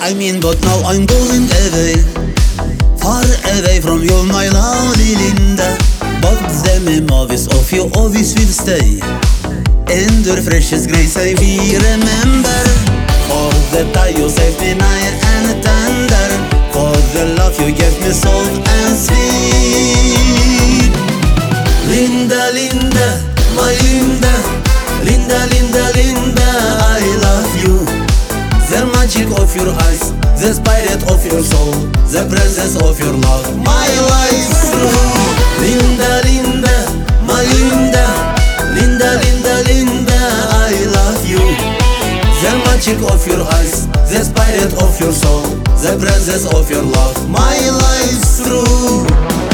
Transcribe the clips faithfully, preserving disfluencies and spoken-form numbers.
I mean, but now I'm going away, far away from you, my lovely Linda. But the memories of you always will stay in the freshest grace I will remember. For the time you saved me night and tender, for the love you gave me soft and sweet. Linda, Linda, my Linda, Linda, Linda, Linda, I love you. The magic of your eyes, the spirit of your soul, the presence of your love, my life's through. Linda, Linda, my Linda, Linda, Linda, Linda, I love you. The magic of your eyes, the spirit of your soul, the presence of your love, my life's through.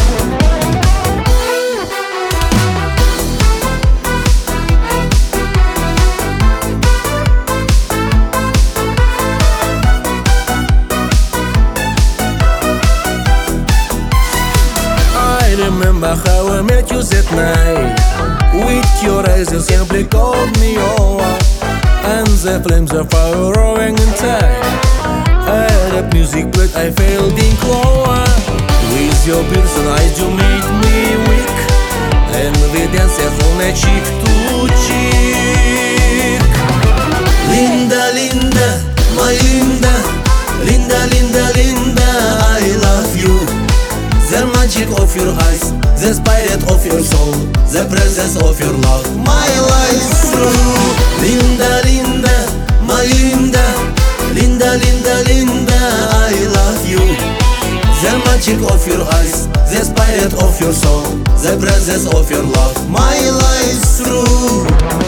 I remember how I met you that night. With your eyes you simply called me over, and the flames of fire roaring inside. I heard music but I felt in clover. With your piercing eyes you made me weak, and we danced the whole night cheek to cheek. Linda, Linda, my Linda, Linda, Linda, Linda, I love you. The magic of your eyes, the spirit of your soul, the presence of your love, my life's through. Linda, Linda, my Linda, Linda, Linda, Linda, I love you. The magic of your eyes, the spirit of your soul, the presence of your love, my life's through.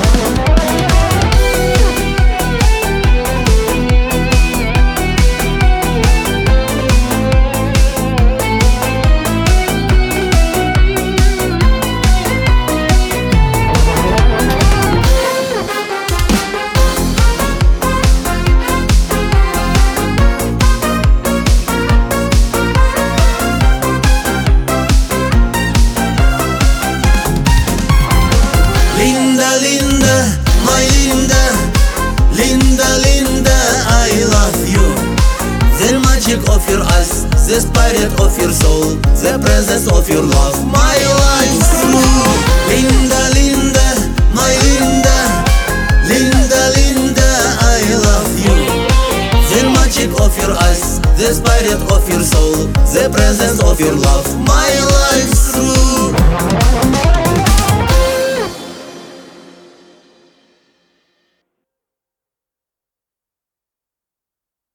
Linda, Linda, my Linda, Linda, Linda, I love you. The magic of your eyes, the spirit of your soul, the presence of your love, my life's through. Linda, Linda, my Linda, Linda, Linda, I love you. The magic of your eyes, the spirit of your soul, the presence of your love, my life.